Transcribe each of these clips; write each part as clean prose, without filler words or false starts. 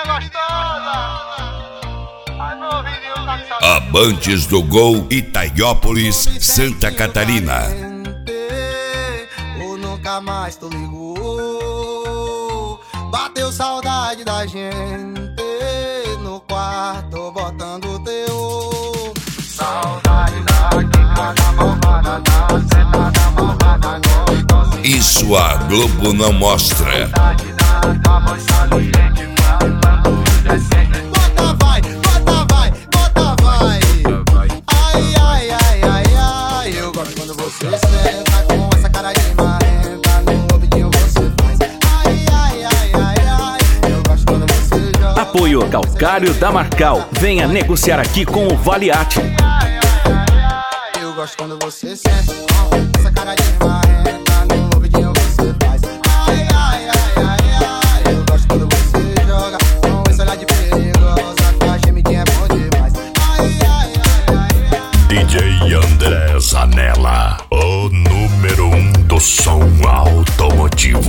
Amantes do Gol, Itaiópolis, Santa Catarina. Ou nunca mais tu ligou. Bateu saudade da gente no quarto botando teu. Saudade da malvada, da sentada malvada, gostosinha. Isso a Globo não mostra. Saudade da voz saliente falando decente. Bota vai, bota vai, bota vai. Ai, ai, ai, ai, ai. Eu gosto quando você senta com essa cara de marrenta. No ouvidinho você faz. Ai, ai, ai, ai, ai. Eu gosto quando você joga. Apoio Calcário da Marcal. Venha negociar aqui com o Valiati. Eu gosto quando você senta com essa cara de marrenta. No ouvidinho você faz. Ai, ai, ai, ai, ai. Eu gosto quando você joga com esse olhar de perigosa. Que a gemidinha é bom demais. Ai, ai, ai, ai, ai. DJ André Zanella, o número 1 do som automotivo.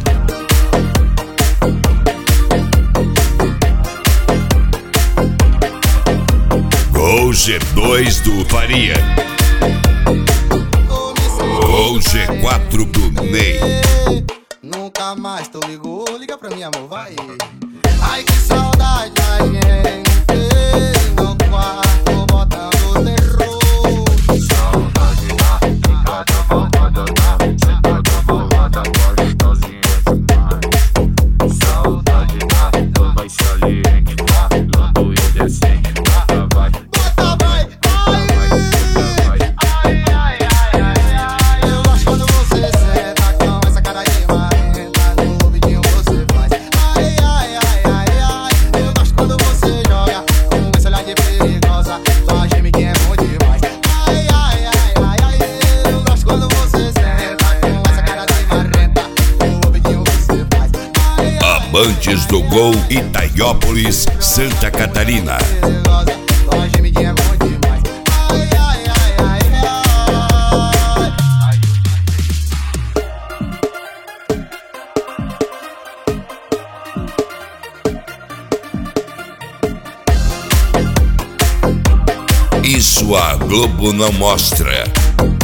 Gol G2 do Faria. Gol G4 do Ney. Nunca mais tu ligou. Liga pra mim, amor, vai. Ai, que saudade da gente no quarto botando terror. Saudade da picada malvada, da sentada malvada, gostosinha demais. Saudade da voz saliente falando indecente. Bota vai, bota vai, ai, ai, ai, ai, ai. Eu gosto quando você senta com essa cara de marrenta. No ouvidinho você faz. Ai, ai, ai, ai, ai. Eu gosto quando você joga com esse olhar de perigosa. Sua gemidinha é bom demais. Ai, ai, ai, ai, ai. Eu gosto quando você senta com essa cara de marrenta. No ouvidinho você faz. Ai, ai, Amantes do Gol, Itaiópolis, Santa Catarina. perigosa. Sua gemidinha é bom demais. Ai, ai, ai, ai, ai. Isso a Globo não mostra.